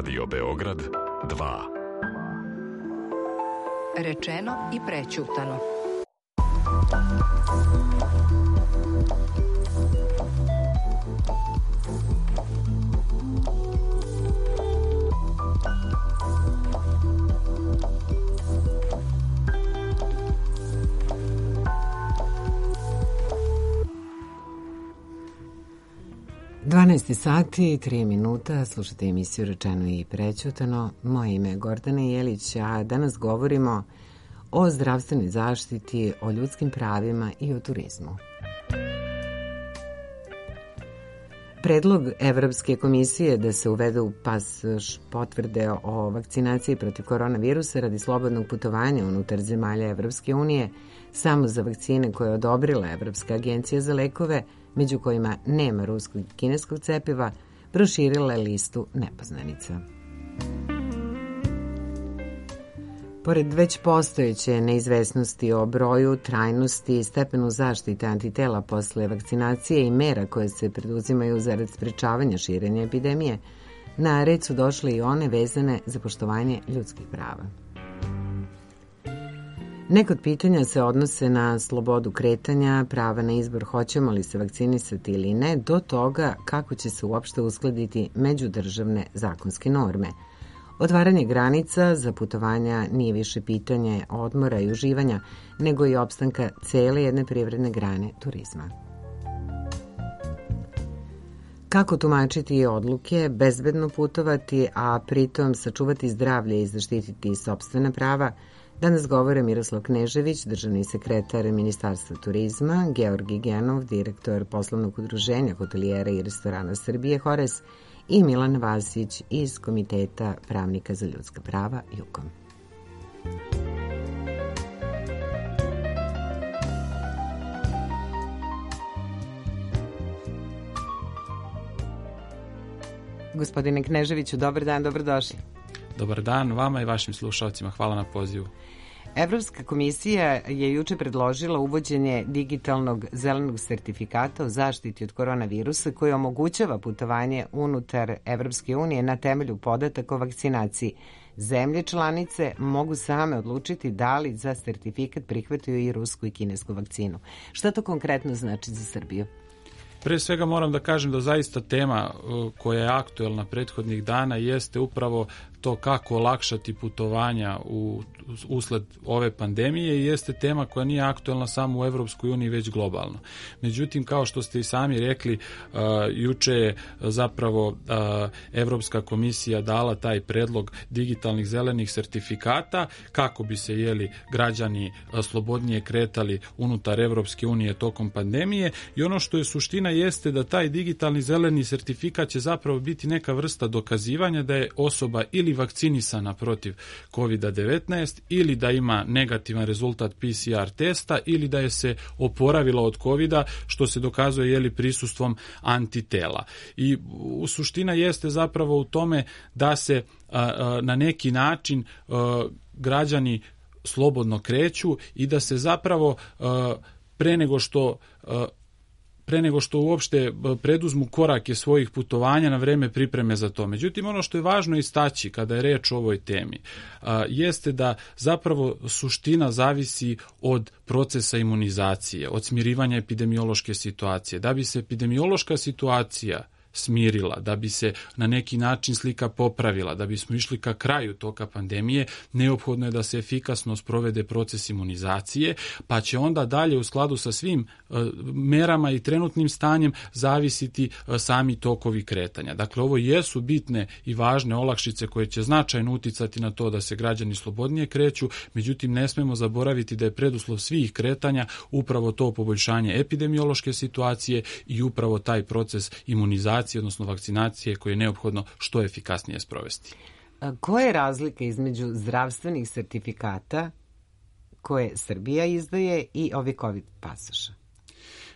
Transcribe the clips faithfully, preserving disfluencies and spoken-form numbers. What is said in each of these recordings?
Radio Beograd dva. Rečeno i prećutano. dvanaest sati i tri minuta, slušate emisiju Rečeno i prećutano. Moje ime je Gordana Jelić, a danas govorimo o zdravstvenoj zaštiti, o ljudskim pravima i o turizmu. Predlog Evropske komisije da se uvedu pasoš potvrde o vakcinaciji protiv koronavirusa radi slobodnog putovanja unutar zemalja Evropske unije samo za vakcine koje je odobrila Evropska agencija za lekove, među kojima nema ruskog i kineskog cepiva, proširila je listu nepoznanica. Pored već postojeće neizvesnosti o broju, trajnosti i stepenu zaštite antitela posle vakcinacije i mera koje se preduzimaju zarad sprečavanja širenja epidemije, na red su došle i one vezane za poštovanje ljudskih prava. Neka od pitanja se odnose na slobodu kretanja, prava na izbor hoćemo li se vakcinisati ili ne, do toga kako će se uopšte uskladiti međudržavne zakonske norme. Otvaranje granica za putovanja nije više pitanje odmora i uživanja, nego i opstanka cele jedne privredne grane turizma. Kako tumačiti odluke, bezbedno putovati, a pritom sačuvati zdravlje i zaštititi sopstvena prava, danas govore Miroslav Knežević, državni sekretar Ministarstva turizma, Georgi Genov, direktor poslovnog udruženja hotelijera i restorana Srbije Hores i Milan Vasić iz Komiteta pravnika za ljudska prava Jukom. Gospodine Kneževiću, dobar dan, dobrodošli. Dobar dan vama i vašim slušalcima, hvala na pozivu. Evropska komisija je juče predložila uvođenje digitalnog zelenog sertifikata o zaštiti od koronavirusa koji omogućava putovanje unutar Evropske unije na temelju podataka o vakcinaciji. Zemlje članice mogu same odlučiti da li za sertifikat prihvataju i rusku i kinesku vakcinu. Šta to konkretno znači za Srbiju? Pre svega moram da kažem da zaista tema koja je aktuelna prethodnih dana jeste upravo to kako olakšati putovanja u, usled ove pandemije i jeste tema koja nije aktuelna samo u Evropskoj uniji, već globalno. Međutim, kao što ste i sami rekli, uh, juče je zapravo uh, Evropska komisija dala taj predlog digitalnih zelenih sertifikata kako bi se jeli građani uh, slobodnije kretali unutar Evropske unije tokom pandemije i ono što je suština jeste da taj digitalni zeleni sertifikat će zapravo biti neka vrsta dokazivanja da je osoba ili vakcinisana protiv kovid devetnaest ili da ima negativan rezultat P C R testa ili da je se oporavila od kovida, što se dokazuje jeli prisustvom antitela. I u suština jeste zapravo u tome da se a, a, na neki način a, građani slobodno kreću i da se zapravo a, pre nego što a, pre nego što uopšte preduzmu korake svojih putovanja na vreme pripreme za to. Međutim, ono što je važno istaći kada je reč o ovoj temi a, jeste da zapravo suština zavisi od procesa imunizacije, od smirivanja epidemiološke situacije. Da bi se epidemiološka situacija smirila, da bi se na neki način slika popravila, da bismo išli ka kraju toka pandemije, neophodno je da se efikasno sprovede proces imunizacije, pa će onda dalje u skladu sa svim uh, merama i trenutnim stanjem zavisiti uh, sami tokovi kretanja. Dakle, ovo jesu bitne i važne olakšice koje će značajno uticati na to da se građani slobodnije kreću, međutim ne smemo zaboraviti da je preduslov svih kretanja upravo to poboljšanje epidemiološke situacije i upravo taj proces imunizacije, odnosno vakcinacije koje je neophodno što efikasnije sprovesti. Koja je razlika između zdravstvenih sertifikata koje Srbija izdaje i ovi COVID pasoša?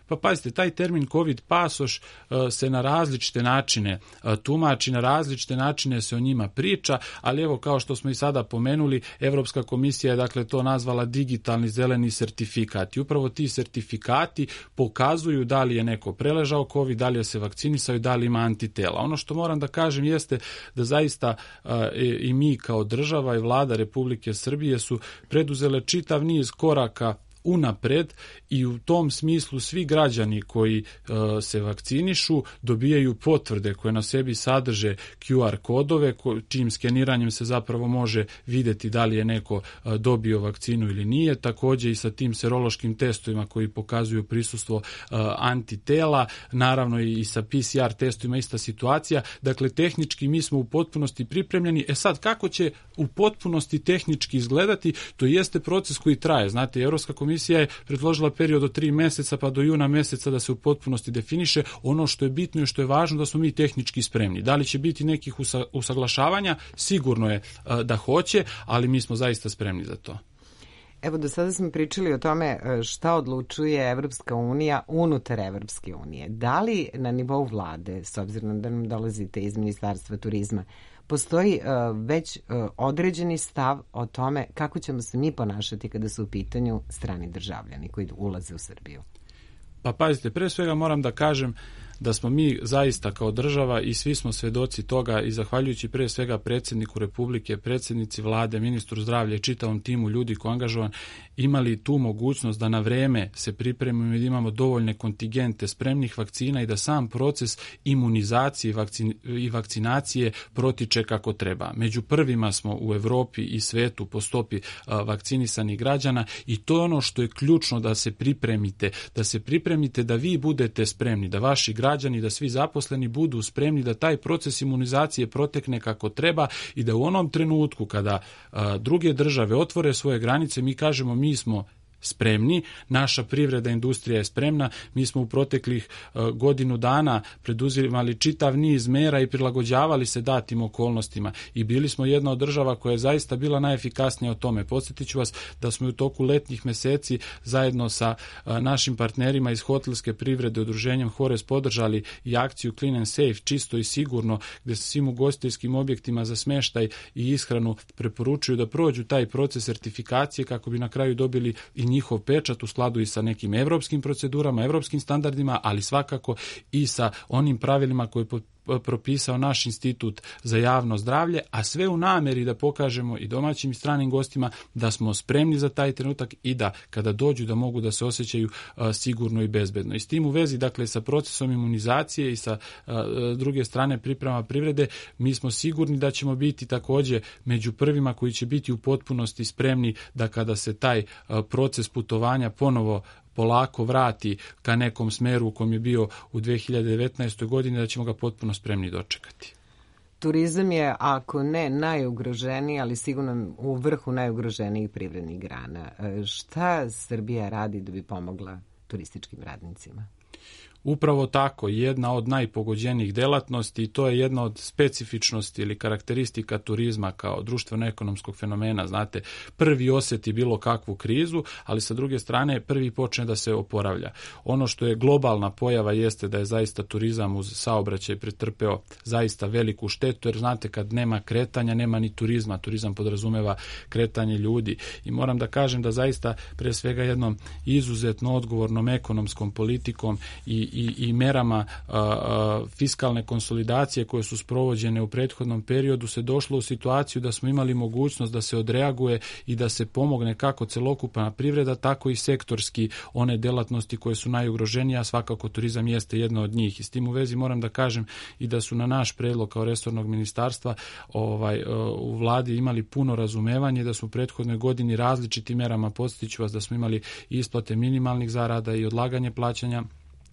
Pa pazite, taj termin COVID pasoš se na različite načine tumači, na različite načine se o njima priča, ali evo kao što smo i sada pomenuli, Evropska komisija je dakle to nazvala digitalni zeleni sertifikat i upravo ti sertifikati pokazuju da li je neko preležao COVID, da li je se vakcinisao i da li ima antitela. Ono što moram da kažem jeste da zaista i mi kao država i vlada Republike Srbije su preduzele čitav niz koraka unapred i u tom smislu svi građani koji uh, se vakcinišu dobijaju potvrde koje na sebi sadrže Q R kodove ko, čijim skeniranjem se zapravo može vidjeti da li je neko uh, dobio vakcinu ili nije. Također i sa tim serološkim testovima koji pokazuju prisustvo uh, antitela, naravno i sa P C R testovima ista situacija. Dakle, tehnički mi smo u potpunosti pripremljeni. E sad, kako će u potpunosti tehnički izgledati, to jeste proces koji traje. Znate, Evropska komisija je predložila period od tri mjeseca pa do juna mjeseca da se u potpunosti definiše. Ono što je bitno i što je važno da smo mi tehnički spremni. Da li će biti nekih usaglašavanja? Sigurno je da hoće, ali mi smo zaista spremni za to. Evo, do sada smo pričali o tome šta odlučuje Evropska unija unutar Evropske unije. Da li na nivou vlade, s obzirom da nam dolazite iz Ministarstva turizma, postoji uh, već uh, određeni stav o tome kako ćemo se mi ponašati kada su u pitanju strani državljani koji ulaze u Srbiju? Pa pazite, pre svega moram da kažem da smo mi zaista kao država i svi smo svedoci toga i zahvaljujući pre svega predsjedniku Republike, predsjednici vlade, ministru zdravlja i čitavom timu ljudi koji je angažovan, imali tu mogućnost da na vreme se pripremimo i da imamo dovoljne kontingente spremnih vakcina i da sam proces imunizacije i vakcinacije protiče kako treba. Među prvima smo u Evropi i svetu po stopi vakcinisanih građana i to je ono što je ključno, da se pripremite, da se pripremite da vi budete spremni, da vaši građani građani, da svi zaposleni budu spremni da taj proces imunizacije protekne kako treba i da u onom trenutku kada a, druge države otvore svoje granice, mi kažemo mi smo spremni, naša privreda, industrija je spremna, mi smo u proteklih uh, godinu dana preduzimali čitav niz mera i prilagođavali se datim okolnostima i bili smo jedna od država koja je zaista bila najefikasnija o tome. Podsjetit ću vas da smo u toku letnjih meseci zajedno sa uh, našim partnerima iz hotelske privrede, udruženjem Hores, podržali i akciju Clean and Safe, čisto i sigurno, gde se svim ugostiteljskim objektima za smeštaj i ishranu preporučuju da prođu taj proces sertifikacije kako bi na kraju dobili i njihov pečat u skladu i sa nekim evropskim procedurama, evropskim standardima, ali svakako i sa onim pravilima koje je propisao naš institut za javno zdravlje, a sve u nameri da pokažemo i domaćim i stranim gostima da smo spremni za taj trenutak i da kada dođu da mogu da se osjećaju a, sigurno i bezbedno. I s tim u vezi, dakle, sa procesom imunizacije i sa a, druge strane priprema privrede, mi smo sigurni da ćemo biti također među prvima koji će biti u potpunosti spremni da kada se taj a, proces putovanja ponovo polako vrati ka nekom smeru u kom je bio u dve hiljade devetnaestoj. godini, da ćemo ga potpuno spremni dočekati. Turizam je, ako ne najugroženiji, ali sigurno u vrhu najugroženijih privrednih grana. Šta Srbija radi da bi pomogla turističkim radnicima? Upravo tako, jedna od najpogođenijih delatnosti i to je jedna od specifičnosti ili karakteristika turizma kao društveno-ekonomskog fenomena. Znate, prvi osjeti bilo kakvu krizu, ali sa druge strane prvi počne da se oporavlja. Ono što je globalna pojava jeste da je zaista turizam uz saobraćaj pretrpeo zaista veliku štetu, jer znate, kad nema kretanja, nema ni turizma. Turizam podrazumeva kretanje ljudi. I moram da kažem da zaista pre svega jednom izuzetno odgovornom ekonomskom politikom i I, i merama a, a, fiskalne konsolidacije koje su sprovođene u prethodnom periodu se došlo u situaciju da smo imali mogućnost da se odreaguje i da se pomogne kako celokupna privreda, tako i sektorski one delatnosti koje su najugroženije, a svakako turizam jeste jedna od njih. I s tim u vezi moram da kažem i da su na naš predlog kao resornog ministarstva ovaj, u vladi imali puno razumevanje, da su u prethodnoj godini različitim merama, podsjetiću vas da smo imali isplate minimalnih zarada i odlaganje plaćanja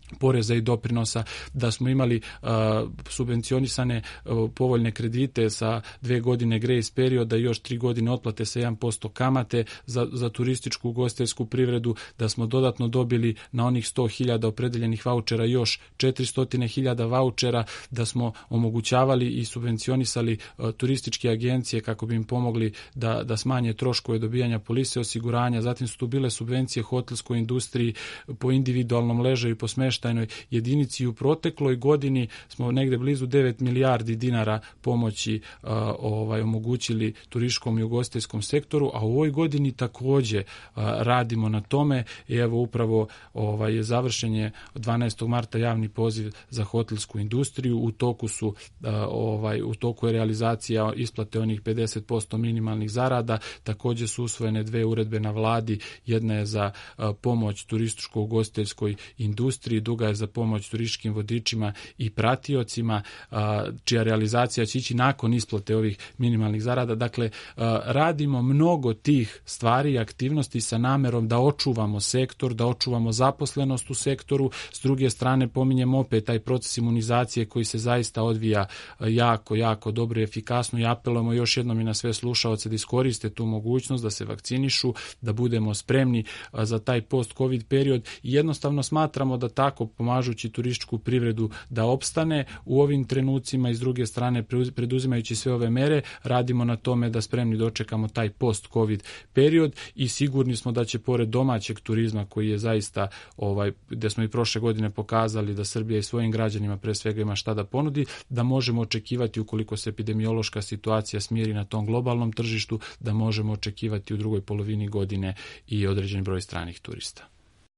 poreza i doprinosa, da smo imali uh, subvencionisane uh, povoljne kredite sa dve godine grace perioda i još tri godine otplate sa jedan posto kamate za, za turističku ugostiteljsku privredu, da smo dodatno dobili na onih sto hiljada opredeljenih vaučera još četiristo hiljada vaučera, da smo omogućavali i subvencionisali uh, turističke agencije kako bi im pomogli da, da smanje troškove dobijanja polise osiguranja, zatim su tu bile subvencije hotelskoj industriji po individualnom ležaju i po smeštajnoj jedinici. U protekloj godini smo negde blizu devet milijardi dinara pomoći uh, ovaj, omogućili turističkom i ugostiteljskom sektoru, a u ovoj godini takođe uh, radimo na tome i evo upravo ovaj, je završen je dvanaestog marta javni poziv za hotelsku industriju. U toku su uh, ovaj, u toku je realizacija isplate onih pedeset posto minimalnih zarada, takođe su usvojene dve uredbe na vladi, jedna je za uh, pomoć turističko-ugostiteljskoj industriji, druga je za pomoć turističkim vodičima i pratiocima, čija realizacija će ići nakon isplate ovih minimalnih zarada. Dakle, radimo mnogo tih stvari i aktivnosti sa namerom da očuvamo sektor, da očuvamo zaposlenost u sektoru. S druge strane, pominjemo opet taj proces imunizacije koji se zaista odvija jako, jako dobro i efikasno i apelujemo još jednom i na sve slušaoce da iskoriste tu mogućnost, da se vakcinišu, da budemo spremni za taj post-covid period i jednostavno smatramo da tako pomažući turističku privredu da opstane u ovim trenucima i s druge strane preduzimajući sve ove mere, radimo na tome da spremni dočekamo taj post-covid period i sigurni smo da će pored domaćeg turizma koji je zaista, ovaj, gde smo i prošle godine pokazali da Srbija i svojim građanima pre svega ima šta da ponudi, da možemo očekivati ukoliko se epidemiološka situacija smiri na tom globalnom tržištu, da možemo očekivati u drugoj polovini godine i određen broj stranih turista.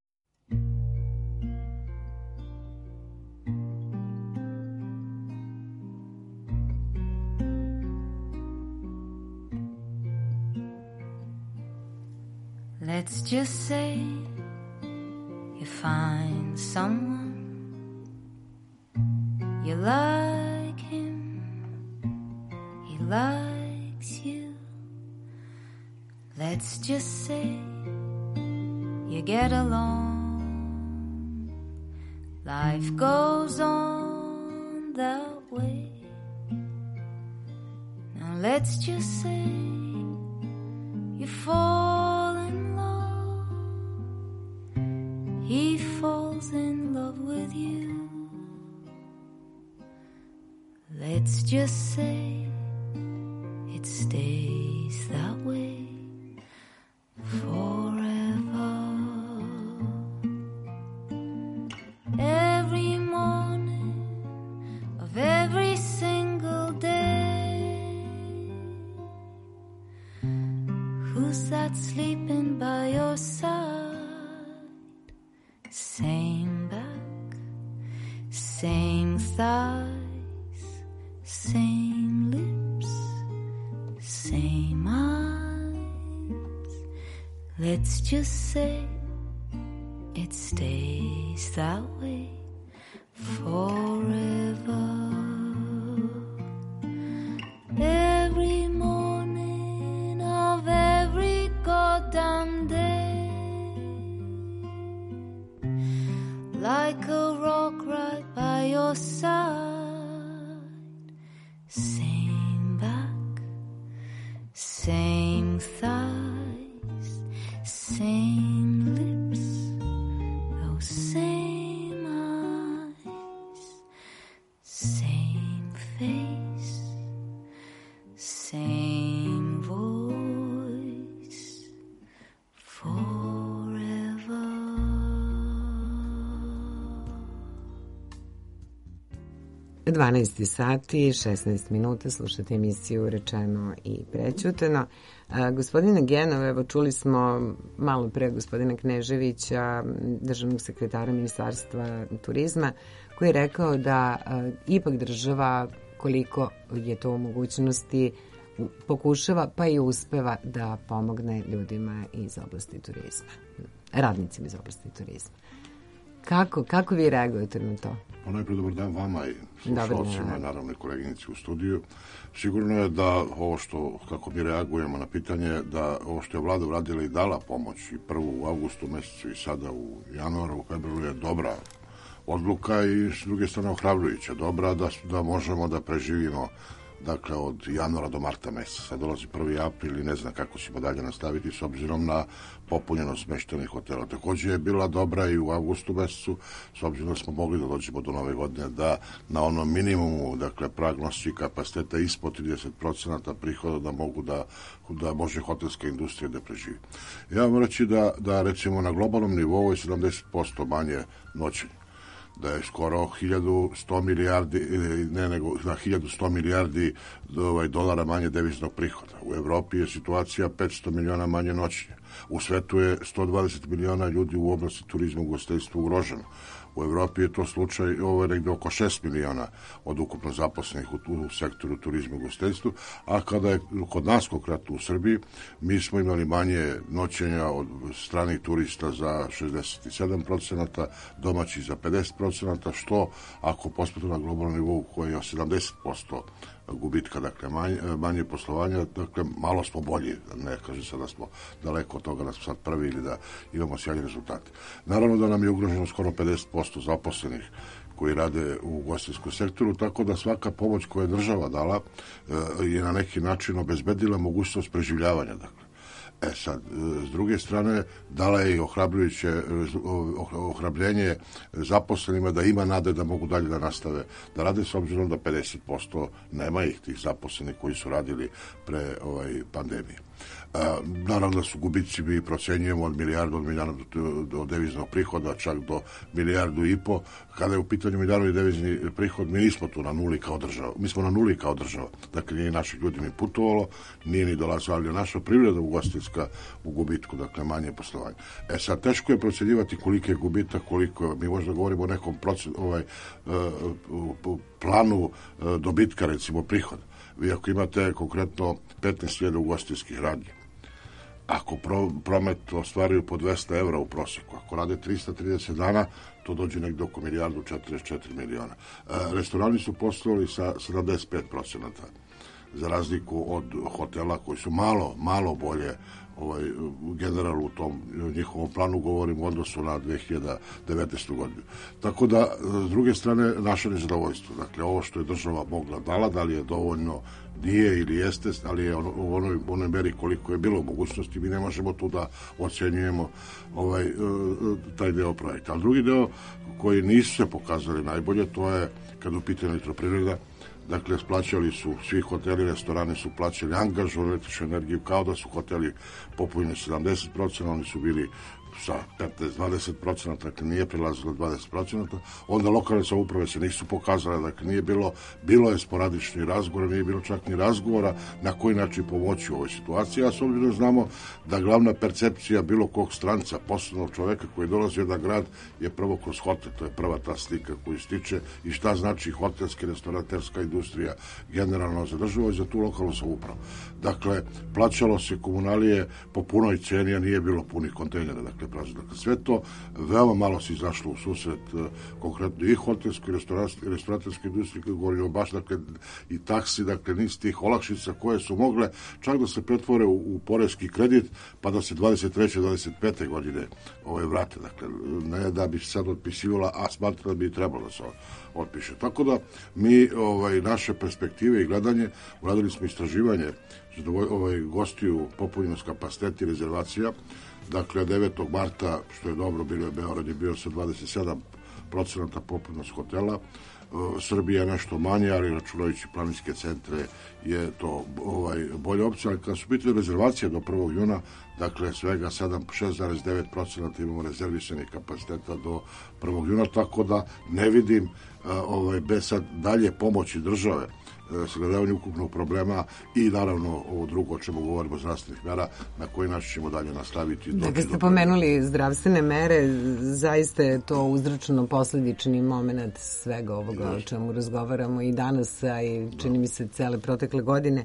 Let's just say you find someone you like him, he likes you. Let's just say you get along, life goes on that way. Now let's just say you fall in love, he falls in love with you. Let's just say it stays that way forever. Every morning of every single day, who's that sleeping by your side? Same back, same thighs, same lips, same eyes. Let's just say it stays that way forever. Every morning of every goddamn day, like a rock right by your side. Same back, same thighs, same lips, those same eyes, same face, same voice, forever. dvanaest sati, šesnaest minuta, slušate emisiju Rečeno i prećuteno. A, gospodine Genov, evo čuli smo malo pre gospodina Kneževića, državnog sekretara Ministarstva turizma, koji je rekao da a, ipak država, koliko je to u mogućnosti, pokušava pa i uspeva da pomogne ljudima iz oblasti turizma, radnicima iz oblasti turizma. Kako, kako vi reagujete na to? Pa najprije dobar dan vama i slušalcima i naravno i koleginici u studiju. Sigurno je da ovo što, kako mi reagujemo na pitanje, da ovo što je vlada uradila i dala pomoć i prvo u avgustu mesecu i sada u januaru, u februaru je dobra odluka i s druge strane ohrabrujuća, dobra da, da možemo da preživimo dakle od januara do marta meseca. Sad dolazi prvi april i ne znam kako ćemo dalje nastaviti s obzirom na popunjenost smeštenih hotela. Takođe je bila dobra i u avgustu mesecu, s obzirom da smo mogli da dođemo do nove godine, da na onom minimumu, dakle prag nosi kapaciteta ispod trideset procenata prihoda da mogu da, da može hotelska industrija da preživi. Ja vam reći da, da recimo na globalnom nivou je sedamdeset posto manje noćenja, da je skoro hiljadu sto milijardi, ne nego na hiljadu sto milijardi ovaj, dolara manje deviznog prihoda. U Evropi je situacija petsto miliona manje noćenja. U svetu je sto dvadeset miliona ljudi u oblasti turizma i ugostiteljstva ugroženo. U Evropi je to slučaj, ovo je negde oko šest miliona od ukupno zaposlenih u, u sektoru turizma i ugostiteljstva, a kada je kod nas konkretno u Srbiji, mi smo imali manje noćenja od stranih turista za šezdeset sedam procenata, domaći za pedeset procenata, što ako posmetu na globalnom nivou koji je sedamdeset posto gubitka, dakle manje, manje poslovanja, dakle malo smo bolji, ne kažem sad da smo daleko od toga da smo sad prvi ili da imamo sjajne rezultate. Naravno da nam je ugroženo skoro pedeset posto zaposlenih koji rade u ugostiteljskom sektoru, tako da svaka pomoć koju je država dala je na neki način obezbedila mogućnost preživljavanja, dakle. E sad, s druge strane, dala je i ohrabrujuće ohrabrenje zaposlenima da ima nade da mogu dalje da nastave da rade, s obzirom da pedeset posto nema ih tih zaposlenih koji su radili pre ovaj, pandemije. A, naravno da su gubici, mi procenjujemo od milijardu od milijardu do, do deviznog prihoda, čak do milijardu i po. Kada je u pitanju milijardu i devizni prihod, mi nismo tu na nuli kao država. Mi smo na nuli kao država. Dakle, nije naših ljudi ni putovalo, nije ni dolazilo, ali naša privreda ugostiteljska u gubitku, dakle, manje poslovanje. E sad, teško je procenjivati koliki je gubitak, koliko, mi možda govorimo o nekom procen, ovaj, uh, planu uh, dobitka, recimo, prihoda. Vi ako imate konkretno petnaest hiljada ugostiteljskih radnji, ako pro, promet ostvaruju po dvesta evra u prosjeku, ako rade trista trideset dana, to dođe negde oko milijardu četrdeset četiri miliona. E, restorani su poslovali sa sedamdeset pet procenata, za razliku od hotela koji su malo, malo bolje ovaj, generalno u tom njihovom planu, govorim u odnosu na dve hiljade devetnaestu godinu. Tako da, s druge strane, naše nezadovoljstvo. Dakle, ovo što je država mogla dala, da li je dovoljno, nije ili jeste, ali je ono, u onoj, onoj meri koliko je bilo mogućnosti, mi ne možemo tu da ocenjujemo ovaj, taj deo projekta. Ali drugi deo koji nisu se pokazali najbolje, to je kad u pitanju elektroprivreda. Dakle, plaćali su, svi hoteli, restorani su plaćali angažovanu električnu energiju kao da su hoteli popunjeni sedamdeset procenata, oni su bili sa petnaest do dvadeset procenata, dakle nije prilazilo dvadeset procenata, onda lokalne samouprave se nisu pokazale, dakle nije bilo, bilo je sporadični razgovor, nije bilo čak ni razgovora na koji način pomoći u ovoj situaciji, a s obzirom znamo da glavna percepcija bilo kog stranca, posebnog čoveka koji dolazi u jedan grad, je prvo kroz hotel, to je prva ta slika koju stiče i šta znači hotelska i restauraterska industrija generalno za državu i za tu lokalnu samoupravu. Dakle, plaćalo se komunalije po punoj ceni, a nije bilo punih kontejnera, dakle, Dakle, sve to veoma malo se izašlo u susret konkretno i hotelskoj i restauratorskoj industriji, kada govorimo baš, dakle, i taksi, dakle, niz tih olakšica koje su mogle čak da se pretvore u, u poreski kredit, pa da se dvadeset treće dvadeset pete godine ove vrate. Dakle, ne da bi se sad otpisivala, a smatra da bi trebalo da se otpiše. Tako da mi, ovaj, naše perspektive i gledanje, uradili smo istraživanje ovaj, gostiju popunjenost kapaciteta i rezervacija. Dakle, devetog marta, što je dobro, bilo je Beograd je bio sa dvadeset sedam procenata popunjenost hotela. Srbija je nešto manje, ali računajući planinske centre je to ovaj, bolja opcija, ali kada su pitanje rezervacije do prvog juna, dakle svega šest zarez devet procenata imamo rezervisanih kapaciteta do prvog juna, tako da ne vidim ovaj, bez sad dalje pomoći države sagledavanju ukupnog problema i naravno ovo drugo o čemu govorimo, zdravstvenih mera, na koji način ćemo dalje nastaviti. Da, kad ste pomenuli zdravstvene mere, zaista je to uzročno posledični moment svega ovoga o čemu razgovaramo i danas, a i čini mi se cele protekle godine.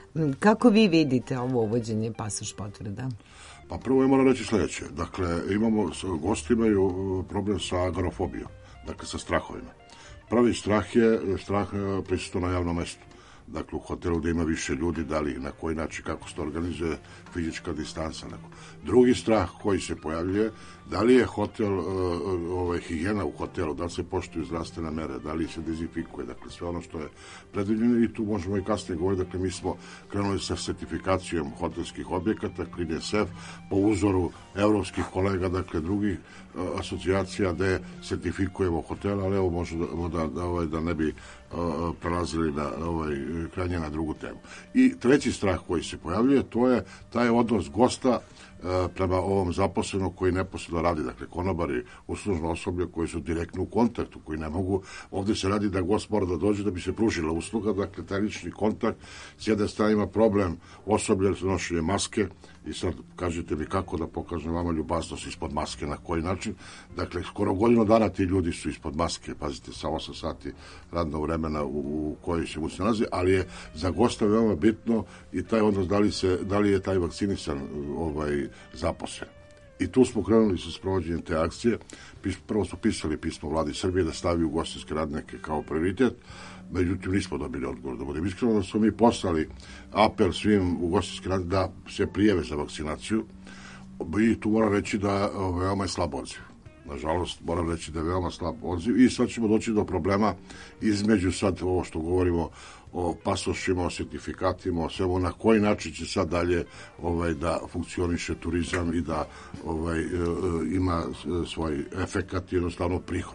Kako vi vidite ovo uvođenje pasoš potvrda? Pa prvo je moram reći sledeće. Dakle, imamo, gosti imaju problem sa agorafobijom, dakle sa strahovima. Pravi strah je strah prisustvo na javnom mestu. dakle u hotelu da ima više ljudi, da li na koji način, kako se to organizuje fizička distanca. Drugi strah koji se pojavljuje, da li je hotel, ovaj, higijena u hotelu, da li se poštuju zdravstvene mere, da li se dezinfikuje, dakle sve ono što je predviđeno i tu možemo i kasnije govoriti, dakle mi smo krenuli sa sertifikacijom hotelskih objekata, Clean and Safe, po uzoru evropskih kolega, dakle drugih asocijacija gde sertifikujemo hotel, ali evo možemo da, da, da, da ne bi uh, prelazili na ovaj, krajnje na drugu temu. I treći strah koji se pojavljuje, to je taj odnos gosta prema ovom zaposlenom koji neposredno radi, dakle konobari, uslužno osoblje koji su direktno u kontaktu, koji ne mogu, ovde se radi da gost mora da dođe da bi se pružila usluga, dakle taj lični kontakt, s jedne strane ima problem osoblja za nošenje maske i sad kažete mi kako da pokažem vama ljubaznost ispod maske, na koji način, dakle skoro godinu dana ti ljudi su ispod maske, pazite, sa osam sati radnog vremena u, u kojoj se mu se nalazi, ali je za gosta veoma bitno i taj odnos da li, se, da li je taj vakcinisan ovaj, zaposlen. I tu smo krenuli sa sprovođenjem te akcije. Prvo smo pisali pismo vladi Srbije da stavi ugostiteljske radnike kao prioritet, međutim nismo dobili odgovor. Da budem iskreno, da smo mi poslali apel svim ugostiteljskim radnicima da se prijave za vakcinaciju i tu moram reći da je veoma je slab odziv. Nažalost, moram reći da je veoma slab odziv i sad ćemo doći do problema između sad ovo što govorimo o pasošima, o sertifikatima, o svemu, na koji način će sad dalje ovaj, da funkcioniše turizam i da ovaj, ima svoj efekat i jednostavno prihod.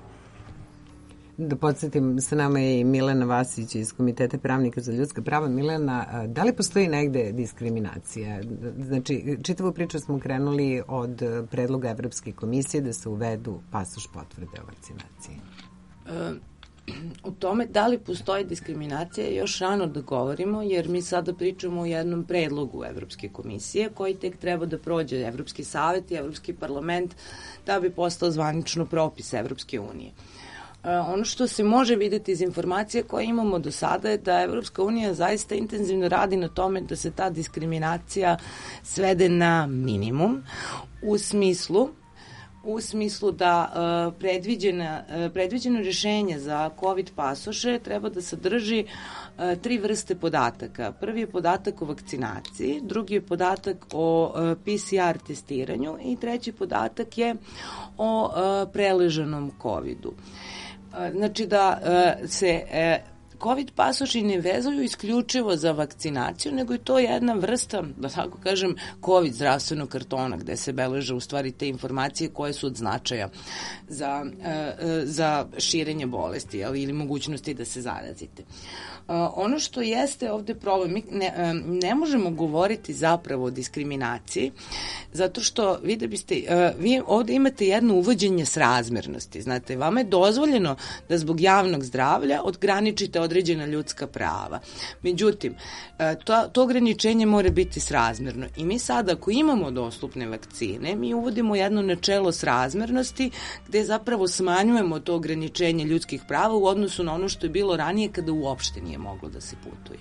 Da podsjetim, sa nama je i Milena Vasić iz Komiteta pravnika za ljudska prava. Milena, da li postoji negde diskriminacija? Znači, čitavu priču smo krenuli od predloga Evropske komisije da se uvedu pasoš potvrde o vakcinaciji. E, u tome da li postoji diskriminacija je još rano da govorimo, jer mi sada pričamo o jednom predlogu Evropske komisije koji tek treba da prođe Evropski savet i Evropski parlament da bi postao zvanično propis Evropske unije. Ono što se može videti iz informacije koje imamo do sada je da Evropska unija zaista intenzivno radi na tome da se ta diskriminacija svede na minimum u smislu u smislu da uh, predviđena, uh, predviđeno rješenje za COVID pasoše treba da sadrži uh, tri vrste podataka. Prvi je podatak o vakcinaciji, drugi je podatak o uh, P C R testiranju i treći podatak je o uh, preležanom covidu. Znači da uh, se uh, COVID pasoši ne vezuju isključivo za vakcinaciju, nego je to jedna vrsta, da tako kažem, COVID zdravstvenog kartona, gde se beleže u stvari te informacije koje su od značaja za, uh, za širenje bolesti, jel, ili mogućnosti da se zarazite. Uh, ono što jeste ovde problem, mi ne, uh, ne možemo govoriti zapravo o diskriminaciji, zato što vi da biste, uh, vi ovde imate jedno uvođenje srazmernosti. Znate, vama je dozvoljeno da zbog javnog zdravlja odgraničite određena ljudska prava. Međutim, uh, to, to ograničenje mora biti srazmerno. I mi sada, ako imamo dostupne vakcine, mi uvodimo jedno načelo srazmernosti gde zapravo smanjujemo to ograničenje ljudskih prava u odnosu na ono što je bilo ranije kada uopšte nije moglo da se putuje.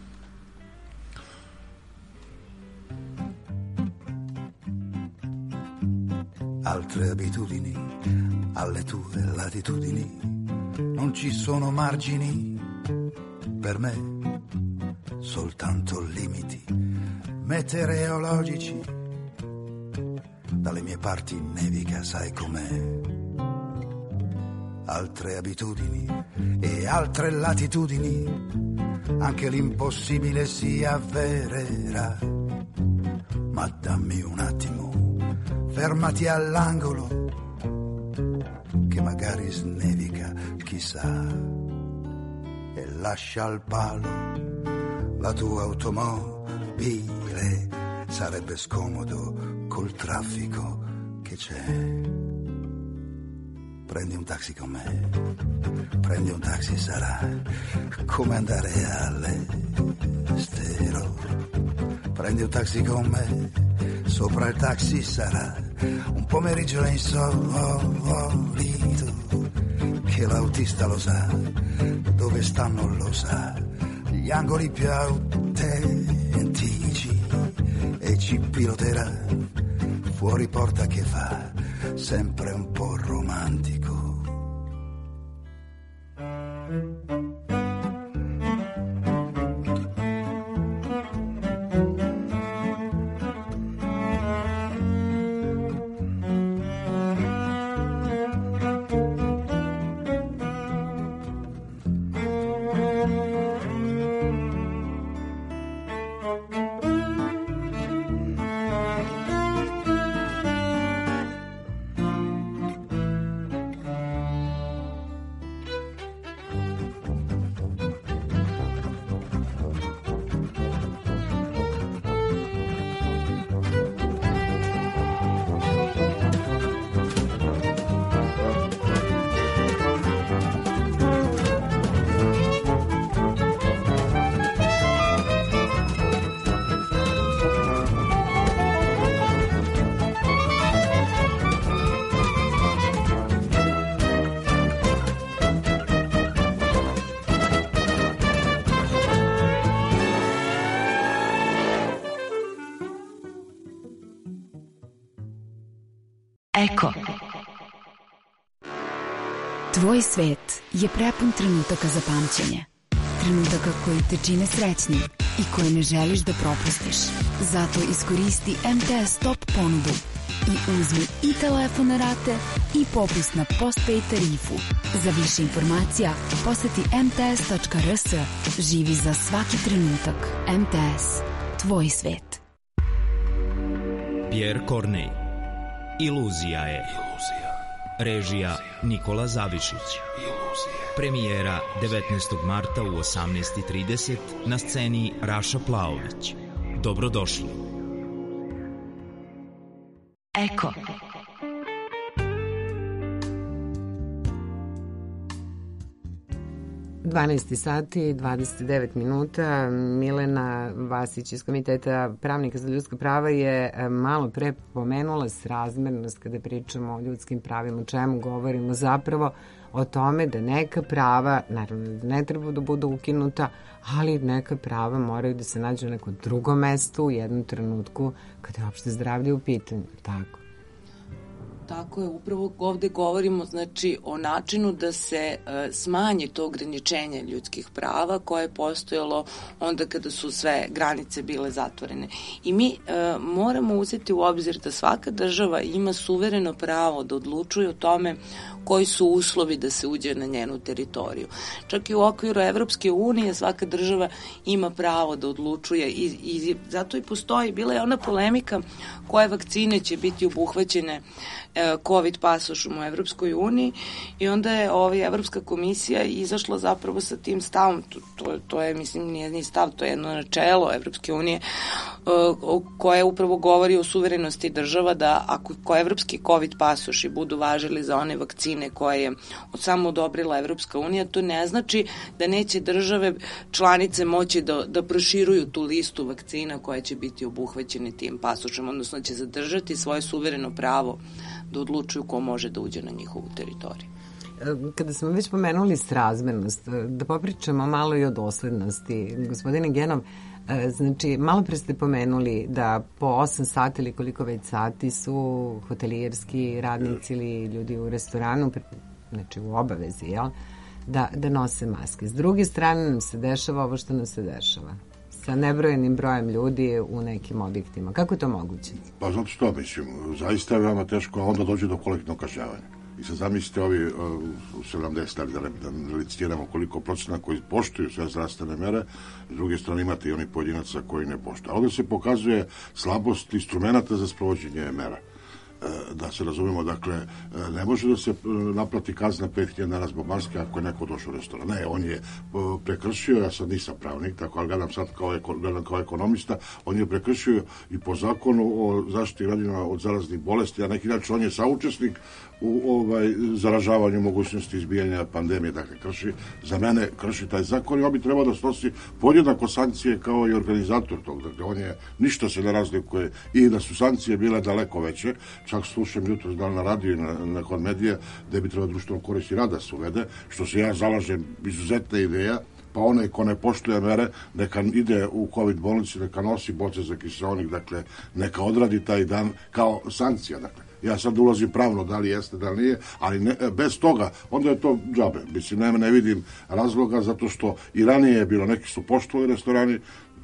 Altre abitudini alle tue latitudini, non ci sono margini per me, soltanto limiti meteorologici. Dalle mie parti nevica, sai com'è. Altre abitudini e altre latitudini, anche l'impossibile si avvererà. Ma dammi un attimo, fermati all'angolo, che magari snevica, chissà, e lascia al palo la tua automobile. Sarebbe scomodo col traffico che c'è. Prendi un taxi con me, prendi un taxi, sarà come andare all'estero. Prendi un taxi con me, sopra il taxi sarà un pomeriggio insolito, che l'autista lo sa, dove stanno lo sa, gli angoli più autentici, e ci piloterà fuori porta che fa sempre un po' romantico. Eko. Tvoj svet je prepun trenutaka za pamćenje. Trenutaka koji te čine srećnim i koje ne želiš da propustiš. Zato iskoristi M T S Top ponudu i uzmi i telefon na rate i popust na postpaid tarifu. Za više informacija poseti em te es tačka er es. Živi za svaki trenutak. M T S. Tvoj svet. Pierre Corneille. Iluzija je. Režija Nikola Zavišić. Premijera devetnaestog marta u osamnaest i trideset na sceni Raša Plaović. Dobrodošli. Eko. dvanaest sati i dvadeset devet minuta. Milena Vasić iz Komiteta pravnika za ljudska prava je malo pre pomenula srazmernost kada pričamo o ljudskim pravima, o čemu govorimo zapravo, o tome da neka prava, naravno ne treba da budu ukinuta, ali neka prava moraju da se nađu na nekom drugom mestu u jednom trenutku kada je opšte zdravlje u pitanju, tako? Tako je, upravo ovde govorimo znači o načinu da se e, smanji to ograničenje ljudskih prava koje je postojalo onda kada su sve granice bile zatvorene. I mi e, moramo uzeti u obzir da svaka država ima suvereno pravo da odlučuje o tome koji su uslovi da se uđe na njenu teritoriju. Čak i u okviru Evropske unije svaka država ima pravo da odlučuje i, i zato i postoji, bila je ona polemika koje vakcine će biti obuhvaćene COVID pasošom u Evropskoj uniji i onda je ovaj Evropska komisija izašla zapravo sa tim stavom, to, to, to je, mislim, nije ni stav, to je jedno načelo Evropske unije koje upravo govori o suverenosti država da ako evropski COVID pasoši budu važili za one vakcine koje je samo odobrila Evropska unija, to ne znači da neće države članice moći da, da proširuju tu listu vakcina koje će biti obuhvaćene tim pasošem, odnosno će zadržati svoje suvereno pravo da odlučuju ko može da uđe na njihovu teritoriju. Kada smo već pomenuli srazmernost, da popričamo malo i o doslednosti. Gospodine Genov, znači, malo pre ste pomenuli da po osam sati ili koliko već sati su hotelijerski radnici ili ljudi u restoranu, znači u obavezi, jel, da, da nose maske. S druge strane nam se dešava ovo što nam se dešava sa nebrojenim brojem ljudi u nekim objektima. Kako je to moguće? Pa zato što, mislim, zaista je veoma teško, a onda dođe do kolektivnog kažnjavanja. I sad zamislite ovi uh, u sedamdeset, da, da ne licitiramo koliko procena koji poštuju sve zdravstvene mere, s druge strane imate i oni pojedinaca koji ne poštuju. Ovdje se pokazuje slabost instrumenta za sprovođenje mera. Da se razumemo, dakle, ne može da se naplati kazna pet hiljada dinara zbog maske ako je neko došao u restoran. Ne, on je prekršio, ja sad nisam pravnik, tako ali gledam sad kao, gledam kao ekonomista, on je prekršio i po zakonu o zaštiti građana od zaraznih bolesti, a neki način on je saučesnik u ovaj, zaražavanju mogućnosti izbijanja pandemije, dakle, krši, za mene krši taj zakon i on bi trebao da snosi podjednako sankcije kao i organizator tog, dakle, on je, ništa se ne razlikuje i da su sankcije bile daleko veće. Čak slušam jutro da na radiju i na, na kod medija da bi treba društveno koristi rada se uvede, što se ja zalažem, izuzetna ideja, pa onaj ko ne poštuje mere, neka ide u COVID bolnici, neka nosi boce za kiseonik, dakle, neka odradi taj dan kao sankcija, dakle. Ja sad ulazim pravno da li jeste, da li nije, ali ne, bez toga, onda je to džabe. Mislim, ne, ne vidim razloga, zato što i ranije je bilo, neki su poštovali restorani,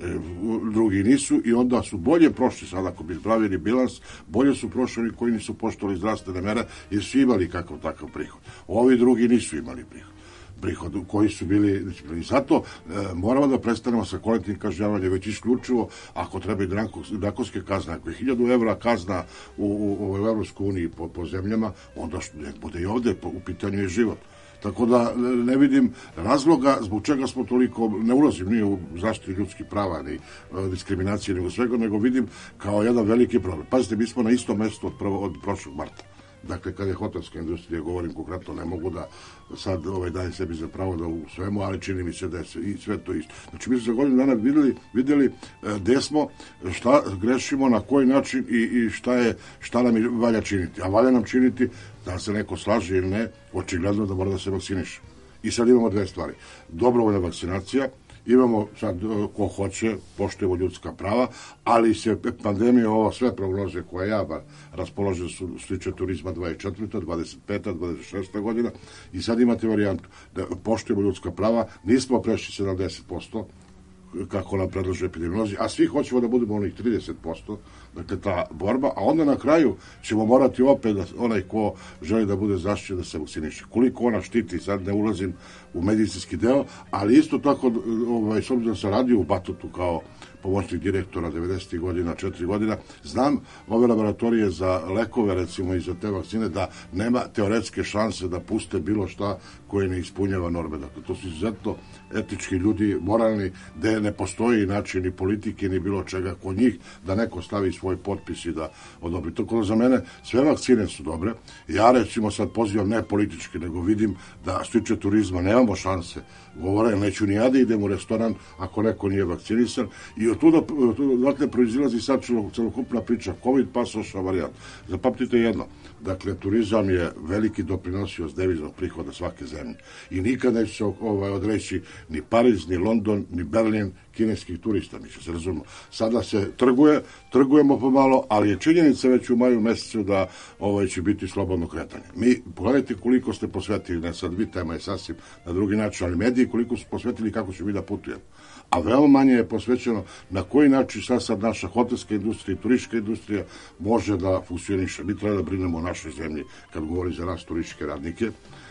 drugi nisu i onda su bolje prošli, sad ako bi pravili bilans, bolje su prošli oni koji nisu poštovali zdravstvene mere jer su imali kakav takav prihod. Ovi drugi nisu imali prihod. prihod koji su bili i zato e, moramo da prestanemo sa kolektivnim kažnjavanjem, već isključivo ako treba i drakonske kazne, ako je hiljadu evra kazna u, u, u Evropskoj uniji po, po zemljama, onda što ne bude i ovde, po, u pitanju je život. Tako da ne vidim razloga zbog čega smo toliko, ne ulazim ni u zaštitu ljudskih prava, ni diskriminacije, nego svega, nego vidim kao jedan veliki problem. Pazite, mi smo na istom mestu od, prvo, od prošlog marta. Dakle, kad je hotelska industrija, govorim konkretno, ne mogu da sad ovaj, dajem sebi za pravo da u svemu, ali čini mi se da je i sve to isto. Znači, mi smo za godinu dana videli, videli gde smo, šta grešimo, na koji način i, i šta, je, šta nam valja činiti. A valja nam činiti, da se neko slaže ili ne, očigledno da mora da se vakciniše. I sad imamo dve stvari. Dobrovoljna vakcinacija imamo sad ko hoće, poštujemo ljudska prava, ali se pandemija, ovo sve prognoze koje ja bar raspoložen su sliče turizma dvadeset četvrta, dvadeset peta, dvadeset šesta godina i sad imate varijantu da poštujemo ljudska prava, nismo prešli sedamdeset posto kako nam predlaže epidemiolozi, a svi hoćemo da budemo onih trideset posto, dakle ta borba, a onda na kraju ćemo morati opet da onaj ko želi da bude zaštićen da se vakciniše. Koliko ona štiti, sad ne ulazim u medicinski deo, ali isto tako, ovaj, s obzirom da sam radio u Batutu kao pomoćnik direktora devedesetih godina, četiri godina, znam ove laboratorije za lekove, recimo, i za te vakcine, da nema teoretske šanse da puste bilo šta koje ne ispunjava norme. Dakle, to su izuzetno etički ljudi, moralni, gde ne postoji način ni politike, ni bilo čega kod njih, da neko stavi svoj potpis i da odobri. Tako da za mene sve vakcine su dobre. Ja, recimo, sad pozivam ne politički, nego vidim da što tiče turizma nemamo šanse. Govore, neću ni ja da idem u restoran ako neko nije vakcinisan. I od tuda, dakle, proizilazi sad celokupna priča, COVID pasoša varijant. Zapamtite jedno, dakle, turizam je veliki doprinosio s deviznog prihoda svake zemlje. I nikad neće se ovaj, odreći ni Pariz, ni London, ni Berlin kineskih turista, mi će se razumno. Sada se trguje, trgujemo pomalo, ali je činjenica već u maju mesecu da ovaj, će biti slobodno kretanje. Mi, pogledajte koliko ste posvetili, ne sad vi, tema je sasvim na drugi način, ali mediji koliko su posvetili kako će mi da putujemo. A veoma manje je posvećeno na koji način sad sad naša hotelska industrija i turistička industrija može da funkcioniše. Mi treba da brinemo o našoj zemlji kad govori za nas turističke radnike,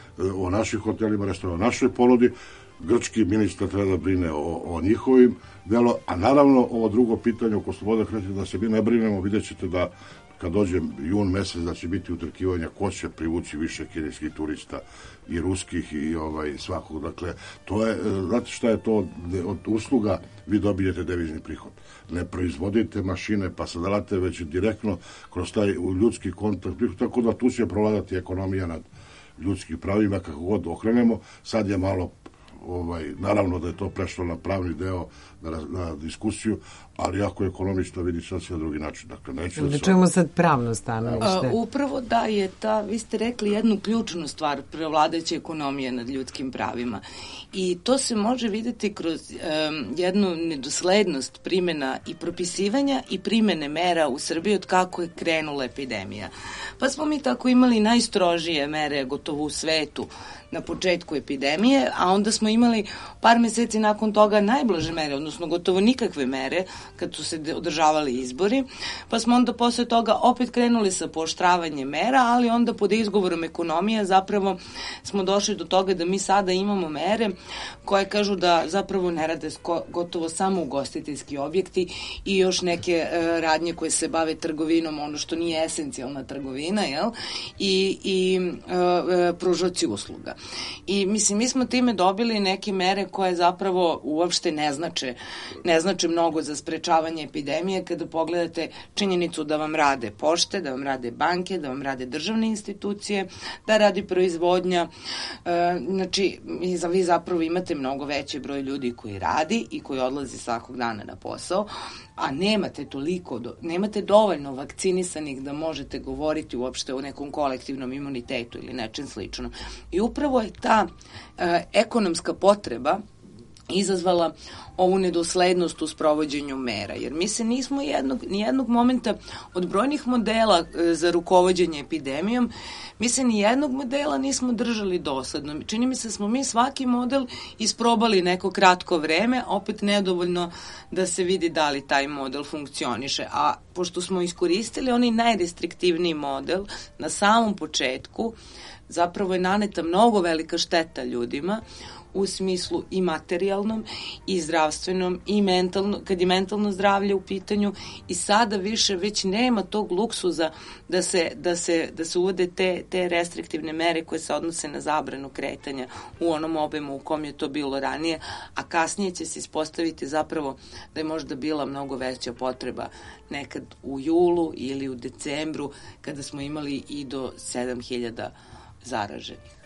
o naših hotelima, restorana, o našoj ponudi. Grčki ministar treba da brine o, o njihovim delo, a naravno ovo drugo pitanje oko slobode kretanja, da se mi ne brinemo, vidjet ćete da kad dođe jun mesec da će biti utrkivanja ko će privući više kineskih turista i ruskih i ovaj svakog. Dakle, to je, znate šta je to od usluga, vi dobijete devizni prihod. Ne proizvodite mašine pa sadalate, već direktno kroz taj ljudski kontakt, tako da tu će provladati ekonomija nad ljudskih pravima, kako god okrenemo. Sad je malo Ovaj, naravno da je to prešlo na pravni deo, na, na diskusiju, ali ako je ekonomično vidi sasvim drugi način. Dakle, neće da čujemo sad pravno stanovište. Upravo da je ta, vi ste rekli jednu ključnu stvar, prevladajuća ekonomija nad ljudskim pravima. I to se može videti kroz um, jednu nedoslednost primjena i propisivanja i primjene mera u Srbiji od kako je krenula epidemija. Pa smo mi tako imali najstrožije mere gotovo u svetu na početku epidemije, a onda smo imali par meseci nakon toga najblaže mere, odnosno gotovo nikakve mere kad su se održavali izbori, pa smo onda posle toga opet krenuli sa pooštravanjem mera, ali onda pod izgovorom ekonomije zapravo smo došli do toga da mi sada imamo mere koje kažu da zapravo ne rade gotovo samo ugostiteljski objekti i još neke e, radnje koje se bave trgovinom, ono što nije esencijalna trgovina, jel? I, i e, pružaoci usluga. I mislim, mi smo time dobili neke mere koje zapravo uopšte ne znače, ne znače mnogo za sprečavanje epidemije kada pogledate činjenicu da vam rade pošte, da vam rade banke, da vam rade državne institucije, da radi proizvodnja. E, znači, vi zapravo imate mnogo veći broj ljudi koji radi i koji odlazi svakog dana na posao, a nemate toliko, nemate dovoljno vakcinisanih da možete govoriti uopšte o nekom kolektivnom imunitetu ili nečem sličnom. I upravo je ta e, ekonomska potreba izazvala ovu nedoslednost u sprovođenju mera, jer mi se nismo jednog, nijednog momenta od brojnih modela e, za rukovođenje epidemijom, mi se nijednog modela nismo držali dosledno. Čini mi se smo mi svaki model isprobali neko kratko vreme, opet nedovoljno da se vidi da li taj model funkcioniše. A pošto smo iskoristili onaj najrestriktivniji model na samom početku, zapravo je naneta mnogo velika šteta ljudima u smislu i materijalnom i zdravstvenom i mentalno, kad je mentalno zdravlje u pitanju, i sada više već nema tog luksuza da se, da se, da se uvode te, te restriktivne mere koje se odnose na zabranu kretanja u onom obimu u kom je to bilo ranije, a kasnije će se ispostaviti zapravo da je možda bila mnogo veća potreba nekad u julu ili u decembru kada smo imali i do sedam hiljada zaraženih.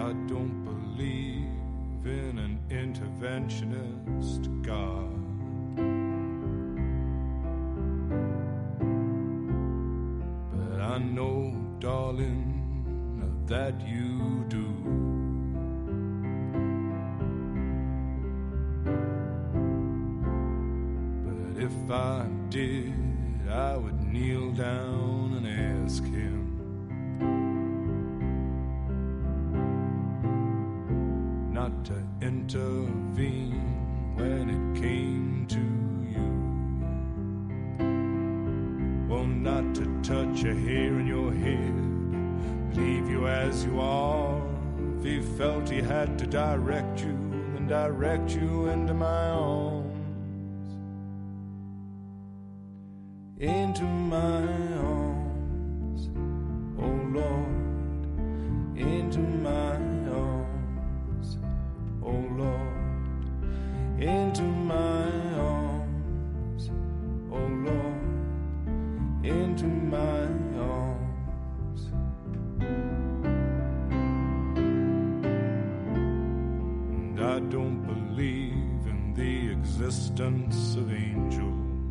I don't believe in an interventionist God. But I know, darling, that you do. But if I did, I would kneel down and ask him not to intervene when it came to you. Well, not to touch a hair in your head, leave you as you are. If he felt he had to direct you, then direct you into my arms. Into my arms, oh Lord, into my arms, oh Lord, into my arms, oh Lord, into my arms. And I don't believe in the existence of angels.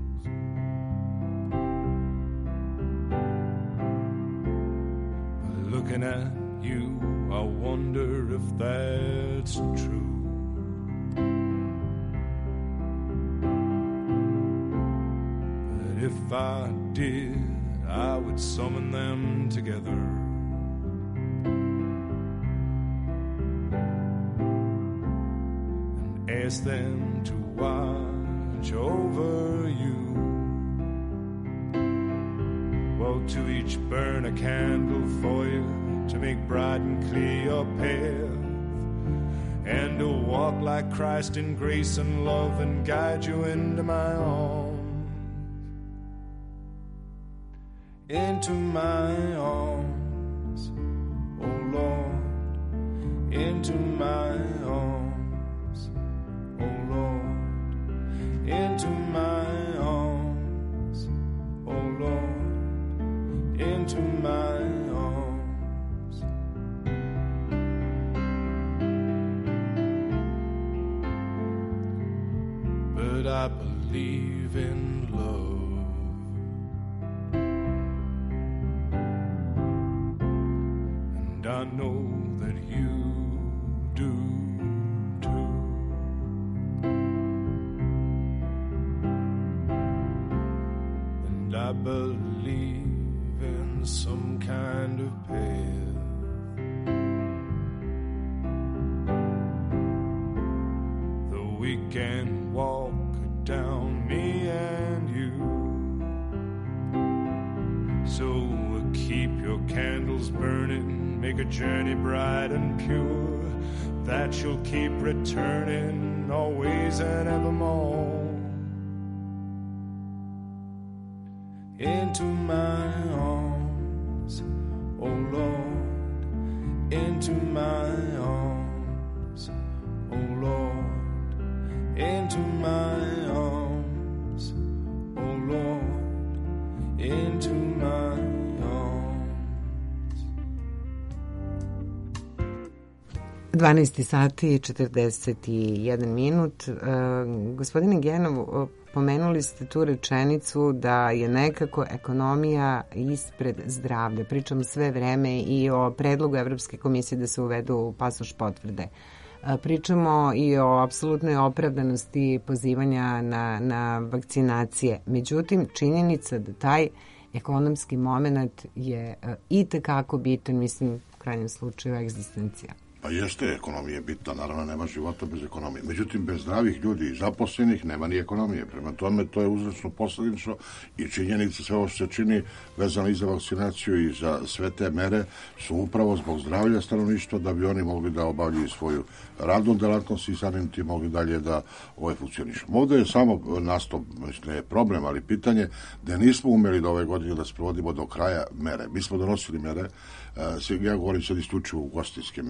Looking at you, I wonder if that's true. But if I did, I would summon them together and ask them to watch over you. Well, to each burn a candle for you, to make bright and clear your path, and to walk like Christ in grace and love and guide you into my arms, into my arms, oh Lord, into my arms, oh Lord, into my arms, oh Lord, into my arms. But I believe in love, and I know that you do too. And I believe in some kind of path that we can walk down, me and you. So we'll keep your candles burning, make a journey bright and pure, that you'll keep returning always and evermore. Into my arms, oh Lord, into my arms, oh Lord, into my arms, oh Lord, into my arms. dvanaest sati i četrdeset jedan minut. Uh, gospodine Genov, pomenuli ste tu rečenicu da je nekako ekonomija ispred zdravlja. Pričam sve vreme i o predlogu Evropske komisije da se uvedu pasoš potvrde. Pričamo i o apsolutnoj opravdanosti pozivanja na, na vakcinacije. Međutim, činjenica da taj ekonomski moment je i tekako bitan, mislim, u krajnjem slučaju egzistencija. Pa jeste, ekonomija je bitna, naravno nema života bez ekonomije. Međutim, bez zdravih ljudi i zaposlenih nema ni ekonomije. Prema tome, to je uzročno posledično i činjenica sve ovo što se čini vezano i za vakcinaciju i za sve te mere su upravo zbog zdravlja stanovništva da bi oni mogli da obavljaju svoju radnu delatnost i samim tim mogli dalje da ovaj funkcionišu. Ovdje je samo nastao, mislim, je problem, ali pitanje da nismo umeli da ove godine da sprovodimo do kraja mere. Mi smo donosili mere, ja govorim sad isključivo u ugostiteljskim merama,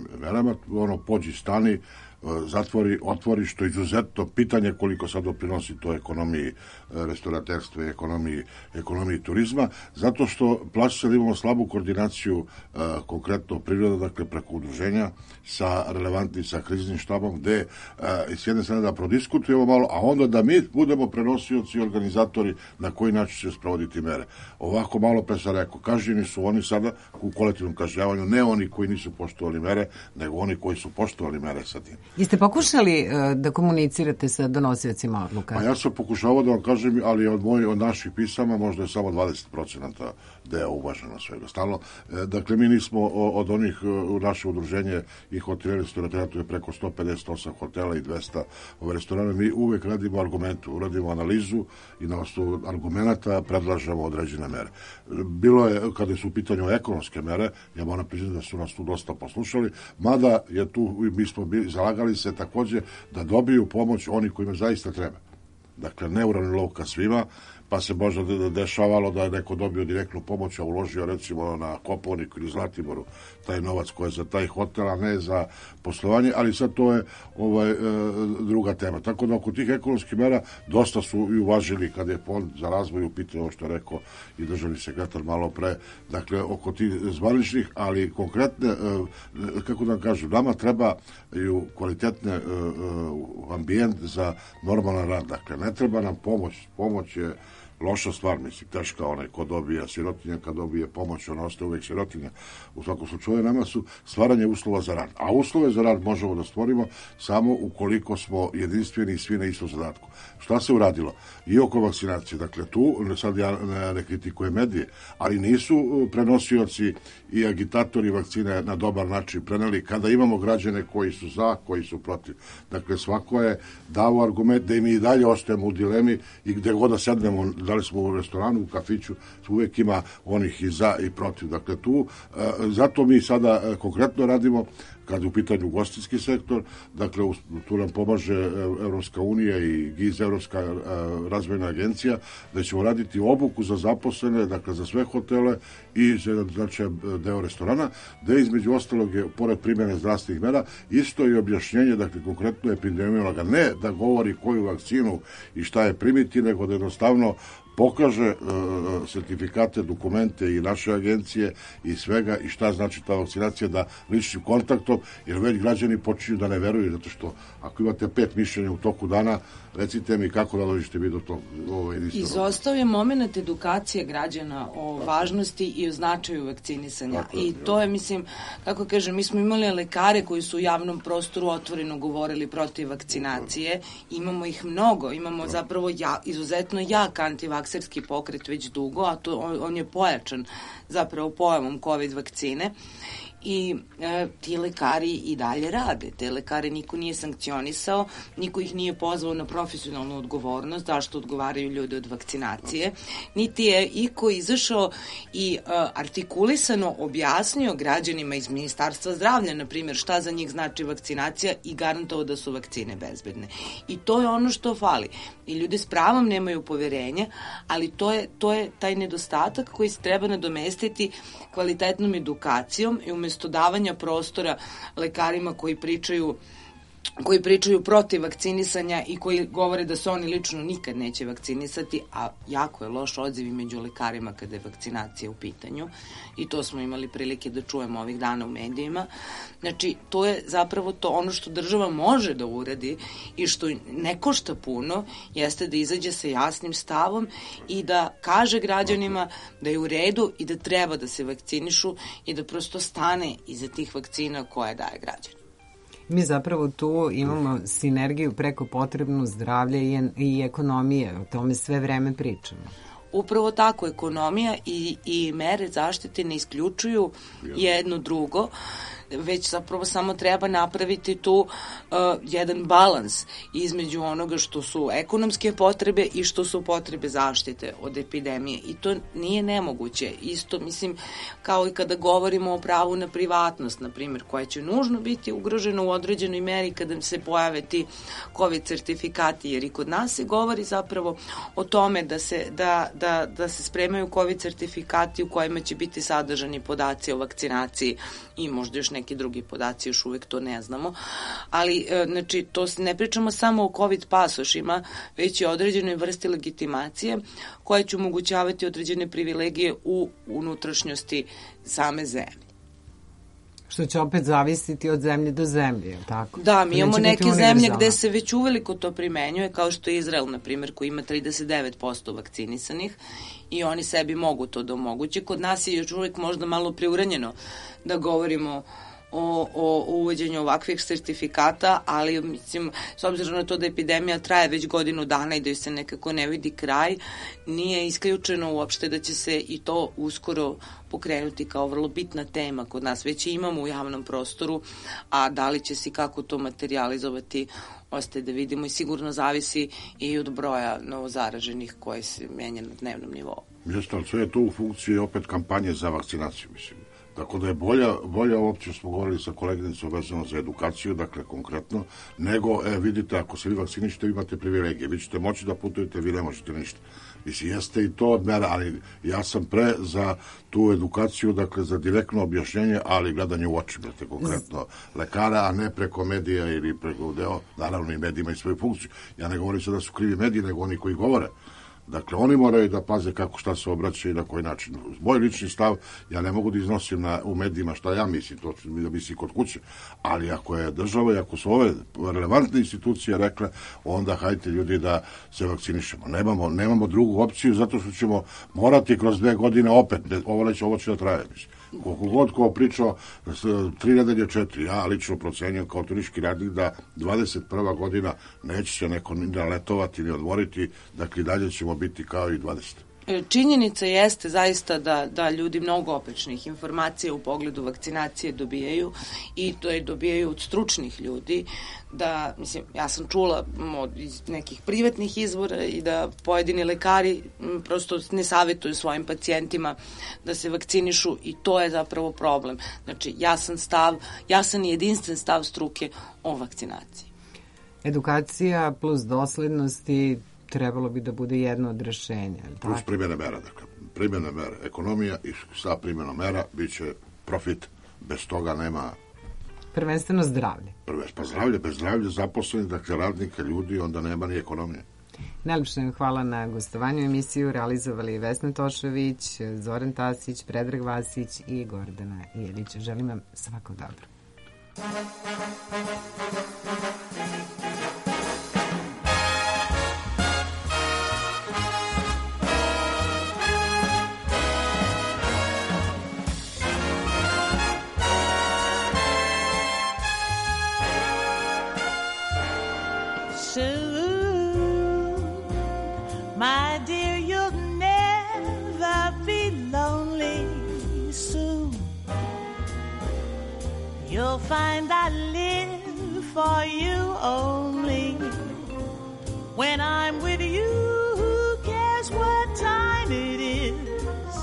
nema ono pođi stani, zatvori, otvori, što je izuzetno pitanje koliko sad doprinosi to ekonomiji restauraterstva i ekonomiji, ekonomiji turizma, zato što plaća se da imamo slabu koordinaciju e, konkretno priroda, dakle preko udruženja sa relevantnim, sa kriznim štabom, gde e, s jedne strane da prodiskutujemo malo, a onda da mi budemo prenosioci i organizatori na koji način će sprovoditi mere. Ovako malo pre sam rekao, kažnjeni su oni sada u kolektivnom kažnjavanju, ne oni koji nisu poštovali mere, nego oni koji su poštovali mere sa tim. Jeste pokušali uh, da komunicirate sa donosiocima odluka? Pa ja sam pokušavao da vam kažem, ali od mojih, od naših pisama možda je samo dvadeset procenata deo uvaženo svega stalno. E, dakle, mi nismo od onih, u naše udruženje i hoteli restauratera, to je preko sto pedeset osam hotela i dvesta ove restorana, mi uvek radimo argumentu, uradimo analizu i na osnovu argumenta predlažemo određene mere. Bilo je, kada su u pitanju ekonomske mere, ja moram priznati da su nas tu dosta poslušali, mada je tu, mi smo bili, zalagali se takođe da dobiju pomoć oni kojima zaista treba. Dakle, neuranilovka svima, pa se možda dešavalo da je neko dobio direktnu pomoć, a uložio recimo na Kopaoniku ili Zlatiboru taj novac koji je za taj hotel, a ne za poslovanje, ali sad to je ovaj, e, druga tema. Tako da oko tih ekonomskih mera dosta su i uvažili kada je fond za razvoj u pitanju, što je rekao i državni sekretar malo pre, dakle oko tih zvaničnih, ali konkretne, e, kako da vam kažem, nama treba i kvalitetne e, ambijent za normalan rad. Dakle, ne treba nam pomoć, pomoć je loša stvar, mislim, teška onaj ko dobija sirotinja, kad dobije pomoć, ona ostaje uvek sirotinja. U svakom slučaju, nama su stvaranje uslova za rad. A uslove za rad možemo da stvorimo samo ukoliko smo jedinstveni i svi na istom zadatku. Šta se uradilo? I oko vakcinacije. Dakle, tu, sad ja ne, ne kritikujem medije, ali nisu prenosioci i agitatori vakcine na dobar način preneli kada imamo građane koji su za, koji su protiv. Dakle, svako je dao argument da i mi i dalje ostajemo u dilemi i gde god da sednemo, da li smo u restoranu, u kafiću, uvek ima onih i za i protiv. Dakle, tu, zato mi sada konkretno radimo kad je u pitanju ugostiteljski sektor, dakle, tu nam pomaže Evropska unija i GIZ, Evropska razvojna agencija, da ćemo raditi obuku za zaposlene, dakle, za sve hotele i za znači, deo restorana, da između ostalog je, pored primjene zdravstvenih mera, isto i objašnjenje, dakle, konkretno epidemiologa, ne da govori koju vakcinu i šta je primiti, nego da jednostavno pokaže e, sertifikate, dokumente i naše agencije i svega i šta znači ta vakcinacija, da ličnim kontaktom, jer već građani počinju da ne veruju, zato što ako imate pet mišljenja u toku dana, recite mi kako da dođete vi do tog ovo jedinstvenog. Izostao je moment edukacije građana o važnosti i o značaju vakcinisanja. Tako, I to je, mislim, kako kažem, mi smo imali lekare koji su u javnom prostoru otvoreno govorili protiv vakcinacije. Imamo ih mnogo, imamo zapravo ja, izuzetno jak antivakserski pokret već dugo, a to, on, on je pojačan zapravo pojavom COVID vakcine. I e, ti lekari i dalje rade. Te lekare niko nije sankcionisao, niko ih nije pozvao na profesionalnu odgovornost, zašto odgovaraju ljudi od vakcinacije, niti je iko izašao i e, artikulisano objasnio građanima iz Ministarstva zdravlja, na primjer, šta za njih znači vakcinacija i garantovao da su vakcine bezbedne. I to je ono što fali. I ljudi s pravom nemaju poverenja, ali to je, to je taj nedostatak koji se treba nadomestiti kvalitetnom edukacijom i umesto davanja prostora lekarima koji pričaju koji pričaju protiv vakcinisanja i koji govore da se oni lično nikad neće vakcinisati, a jako je loš odziv među lekarima kada je vakcinacija u pitanju i to smo imali prilike da čujemo ovih dana u medijima. Znači, to je zapravo to ono što država može da uradi i što ne košta puno, jeste da izađe sa jasnim stavom i da kaže građanima da je u redu i da treba da se vakcinišu i da prosto stane iza tih vakcina koje daje građani. Mi zapravo tu imamo sinergiju preko potrebnu zdravlja i, i ekonomije. O tome sve vreme pričamo. Upravo tako, ekonomija i, i mere zaštite ne isključuju jedno drugo, već zapravo samo treba napraviti tu uh, jedan balans između onoga što su ekonomske potrebe i što su potrebe zaštite od epidemije. I to nije nemoguće. Isto, mislim, kao i kada govorimo o pravu na privatnost, na primjer, koja će nužno biti ugrožena u određenoj meri kada se pojave ti COVID certifikati, jer i kod nas se govori zapravo o tome da se, da, da, da se spremaju COVID certifikati u kojima će biti sadržani podaci o vakcinaciji i možda još neke neki drugi podaci, još uvek to ne znamo, ali znači to ne pričamo samo o COVID pasošima, već i o određenoj vrsti legitimacije koja će omogućavati određene privilegije u unutrašnjosti same zemlje. Što će opet zavisiti od zemlje do zemlje, je li tako? Da, mi imamo neke zemlje gde se već uveliko to primenjuje, kao što je Izrael, na primjer, koji ima trideset devet posto vakcinisanih i oni sebi mogu to da omoguće. Kod nas je još uvijek možda malo preuranjeno da govorimo o, o uvođenju ovakvih sertifikata, ali mislim, s obzirom na to da epidemija traje već godinu dana i da joj se nekako ne vidi kraj, nije isključeno uopšte da će se i to uskoro pokrenuti kao vrlo bitna tema kod nas. Već imamo u javnom prostoru, a da li će se i kako to materializovati, ostaje da vidimo i sigurno zavisi i od broja novozaraženih koje se menja na dnevnom nivou. Jeste, ali sve je to u funkciji opet kampanje za vakcinaciju, mislim. Tako da je bolja, bolja opcija, smo govorili sa koleginicom vezano za edukaciju, dakle konkretno, nego, e, vidite, ako se vi vakcinišete, vi imate privilegije, vi ćete moći da putujete, vi ne možete ništa. Mislim, jeste i to od mera, ali ja sam pre za tu edukaciju, dakle, za direktno objašnjenje, ali gledanje u oči, brate, konkretno lekara, a ne preko medija ili preko deo, naravno i mediji imaju svoju funkciju. Ja ne govorim sada da su krivi mediji, nego oni koji govore. Dakle, oni moraju da paze kako šta se obraća i na koji način. Moj lični stav, ja ne mogu da iznosim na, u medijima šta ja mislim, to ću da misli kod kuće, ali ako je država i ako su ove relevantne institucije rekle, onda hajte ljudi da se vakcinišemo. Nemamo, nemamo drugu opciju, zato što ćemo morati kroz dve godine opet, ovo neće, ovo će da traje, mislim. Koliko god ko pričao, tri nedelje, četiri, ja lično procenjujem kao turistički radnik da dvadeset prva godina neće se neko ni naletovati ni odmoriti, dakle dalje ćemo biti kao i dvadeseta Činjenica jeste zaista da, da ljudi mnogo oprečnih informacija u pogledu vakcinacije dobijaju i to je dobijaju od stručnih ljudi, da, mislim, ja sam čula od iz nekih privatnih izvora i da pojedini lekari m, prosto ne savjetuju svojim pacijentima da se vakcinišu i to je zapravo problem. Znači, jasan stav, jasan i jedinstven stav struke o vakcinaciji. Edukacija plus doslednosti trebalo bi da bude jedno od rešenja. Plus primjena mera, dakle. Primjena mera, ekonomija i sa primjenom mera bit će profit. Bez toga nema... Prvenstveno zdravlje. Prvenstveno, pa zdravlje, bez zdravlja zaposlenih, dakle radnika, ljudi, onda nema ni ekonomije. Najlepše vam hvala na gostovanju. Emisiju realizovali Vesna Tošović, Zoran Tasić, Predrag Vasić i Gordana Jelić. Želim vam svako dobro. My dear, you'll never be lonely soon. You'll find I live for you only. When I'm with you, who cares what time it is?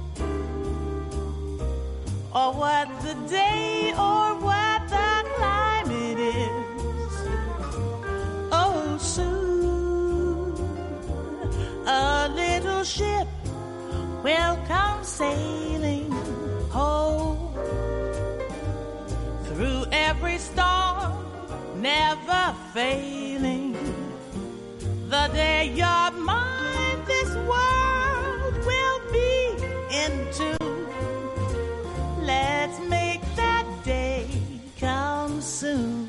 Or what the day or what the climate is? Oh, soon a little ship will come sailing home through every storm, never failing. The day you're mine, this world will be into. Let's make that day come soon.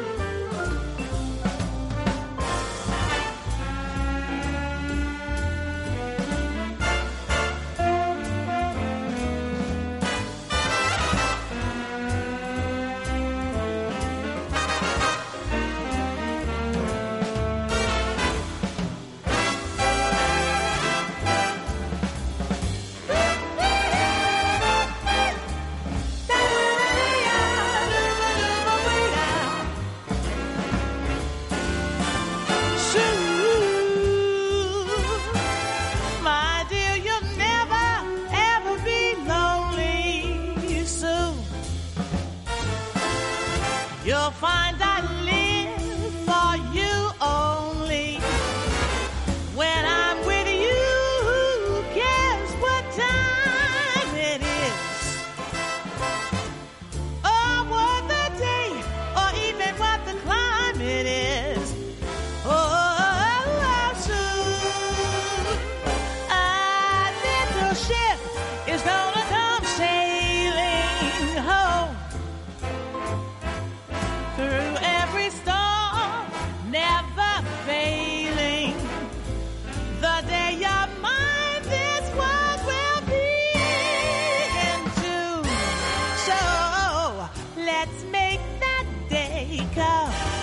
You'll find I live for you only. When I'm with you, who cares what time it is? Oh, let's make that day come.